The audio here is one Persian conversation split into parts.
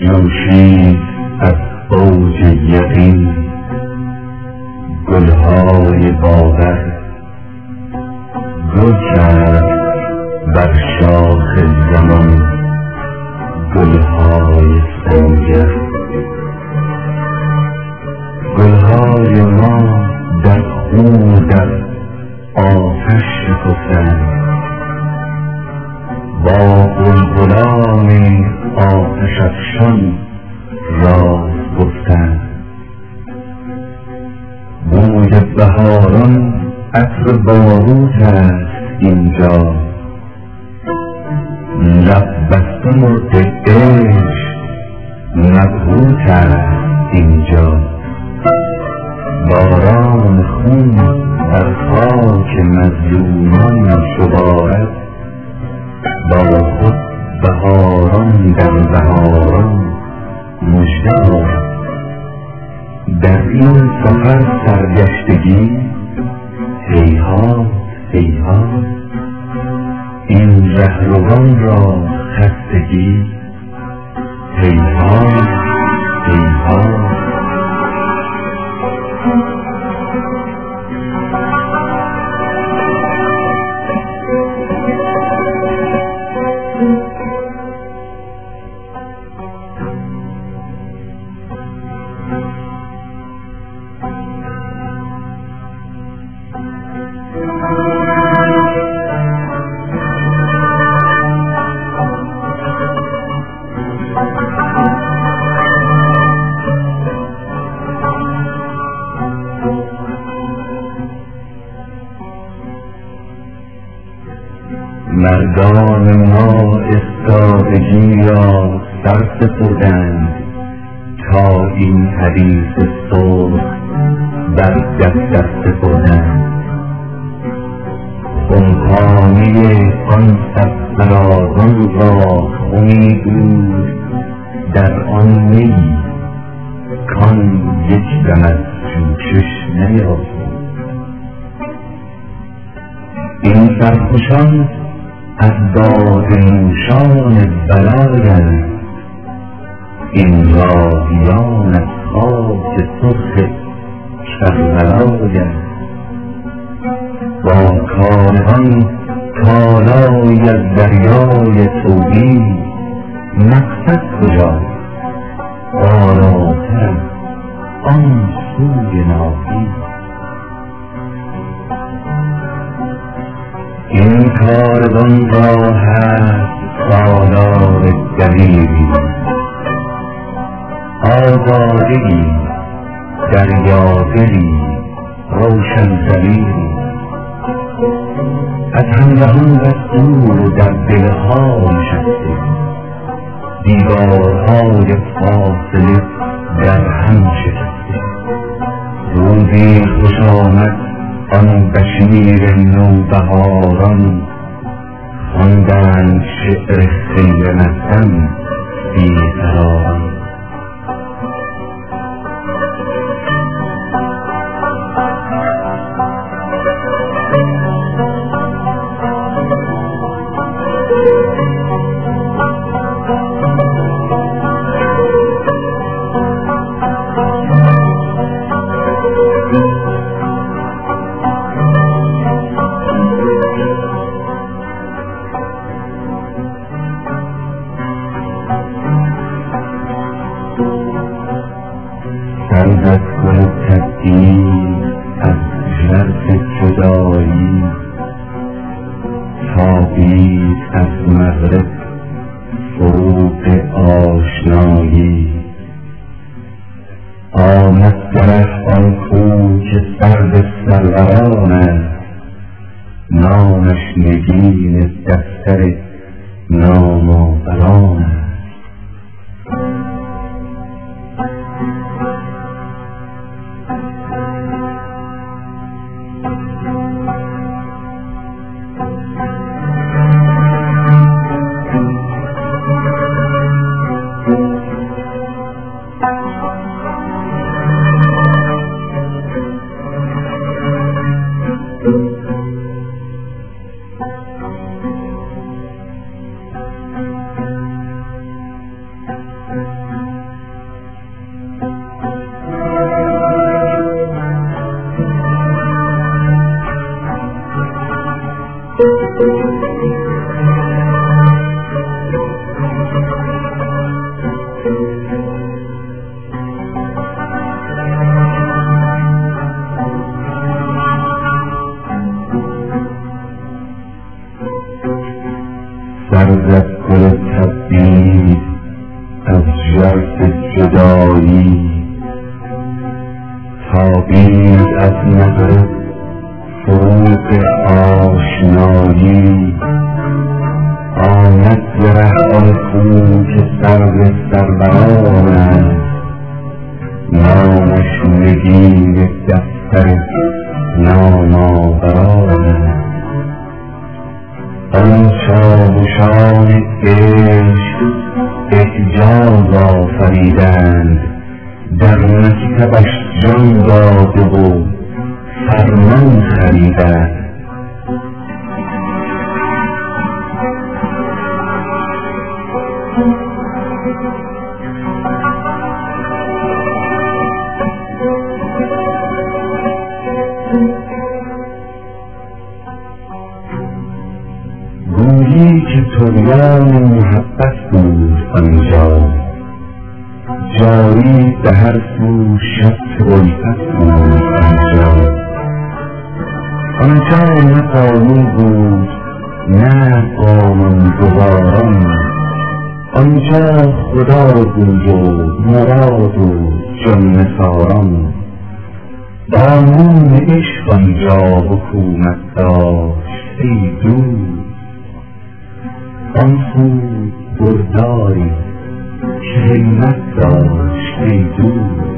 جوشید از اوج یقین گلهای باور، گل کرد بر شاخ زمان گلهای سنگر. گلهای ما در خون و در آتش شکفتند، با بلبلان آتش افشان راز گفتند. بوی بهاران عطر باروت است اینجا، لب بسته مرغ عشق مبهوت است اینجا. باران خون در خاک مظلومان شبارد، با خود بهاران در بهاران مژده آرد. در این سفر سرگشتگی هیهات هیهات، این رهروان را خستگی هیهات هیهات. مردان ما استادگی را سر سپردند تا این حدیث صلح بر دفتر سپردند. خمخانه آن سبزراغان را خمی بود در آن می کان یک دم از جوشش نیافت. این سرخوشان از داد نوشان بلایند، این راهیان از خاک سرخ کربلایند. با کاروان کالای از دریای توحید، مقصد کجاست بالاتر آن سوی ناهید. این کاروان را هست سالار دلیری، آزادگی دریادلی روشن ضمیری. از همراهان دستور در دلها نشسته، دیوارهای فاصله در هم شکسته. روزی خوش آمد آن بشیر نوبهاران، خواندند شعر خیر مقدم بیقراران. سرزد گل تبدیل از ژرف جدایی، تابید از مغرب فروغ آشنایی. آمد سرش آن کو که سرد سروران است، نامش نگین دفتر نامآوران است. جرس جدایی تابید از نظر فروغ آشنایی آمد ز ره آن کو که سرو سروران است نامش نگین دفتر نامآوران است آن چاوشان عشق اعجاز آفریدند در مکتبش جان داده و فرمان خریدند گویی که طغیان محبت بود آنجا جاری به هر سو شط الفت بود آنجا نه قانون بود نه قانونگذاران آنجا خدا بود و مراد و جان نثاران قانون عشق آنجا حکومت داشت ای دوست آن سود برداری که همت داشت ای دوست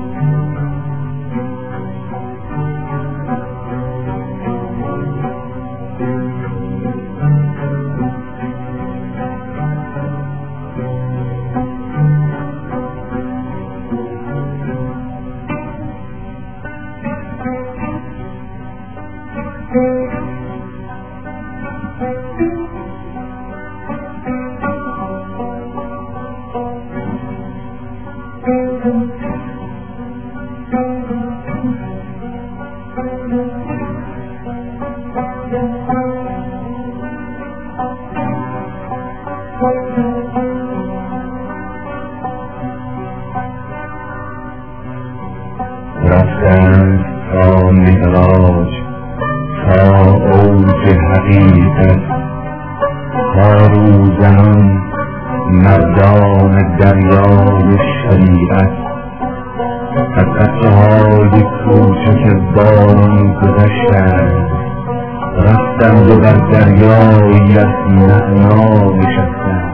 رفتند تا معراج تا اوج حقیقت تا روزنان مردان دریای شریعت از قطره‌های کوچک باران گذشتند رفتند و بر دریایی از معنا نشستند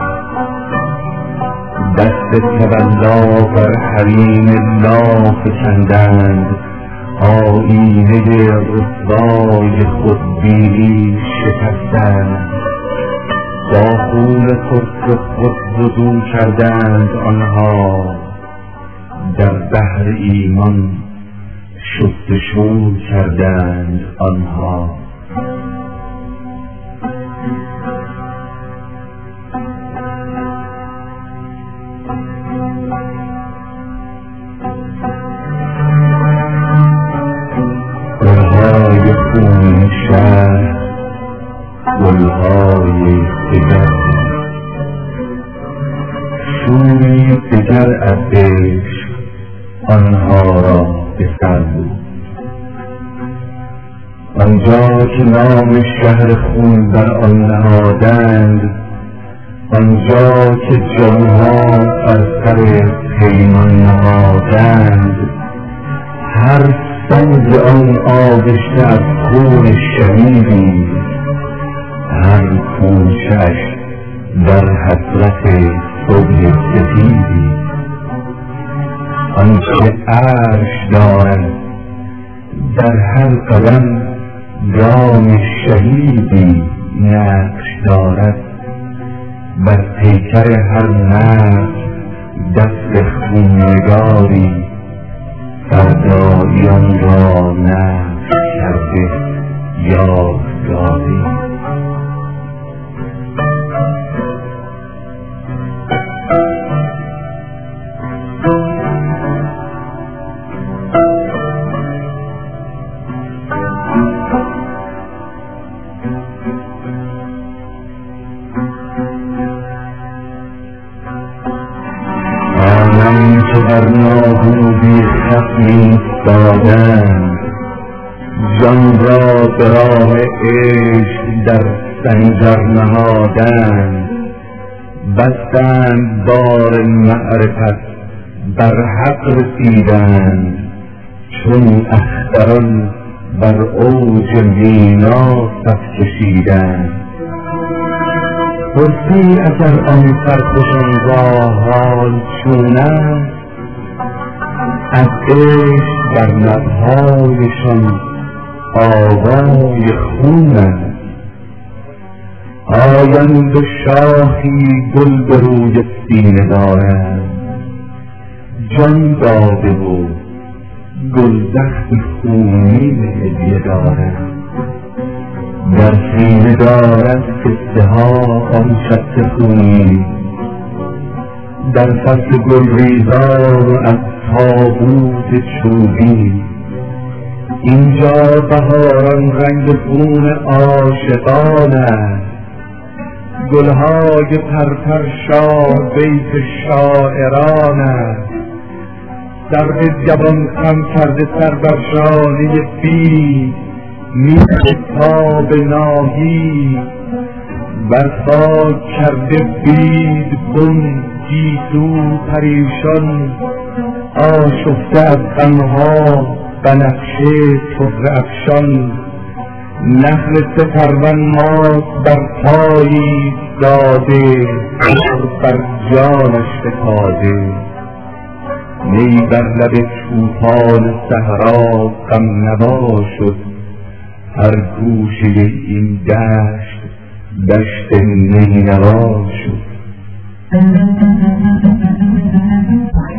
دست تولا بر حریم لا فکندند آیینه رسوای خودبینی شکستند با خون ترک خود وضو کردند آنها در بحر ایمان شستشو کردند آنها گلهای خون شهر گلهای دگر شوری دگر از عشق آنها را به سر بود آنجا که نام شهر خون بر آن نهادند آنجا که جانها بر سر پیمان نهادند هر سنگ آن آغشته از خون شهیدی هر کوچه‌اش در حسرت صبح سپیدی آنچه عرش دارد در هر قدم گام شهیدی نقش دارد بر پیکر هر مرد دست خوننگاری فردایی آن را نقش کرده یادگاری آنان که بر ناهودی خط ایستادند جان را به راه عشق در سنجر نهادند بستند بار معرفت بر حق رسیدند، چون اختران بر اوج مینا صف کشیدند. پرسی اگر آن سرخوشان را حال چون است، از عشق بر لب‌هایشان آوای خون است. آیند و شاخی گل به روی سینه دارند، جان داده و گلدست خونین هدیه دارند. در سینه دارد قصه ها آن شط خونین، در فصل گلریزان و از تابوت چوبین. اینجا بهاران رنگ خون عاشقان است، گلهای پرپر شاه بیت شاعران است. سرو جوان خم کرده سر بر شانه بید، میخ تاب ناهی بر خاک کرده بید بن گیسو پریشان. آشفته از غمها بنفشه طره افشان، نخل سترون بر پایی داده بر جانش فتاده. نی بر لب طوفان صحرا غم نوا شد، هر گوشه این دشت دشت نینوا شد.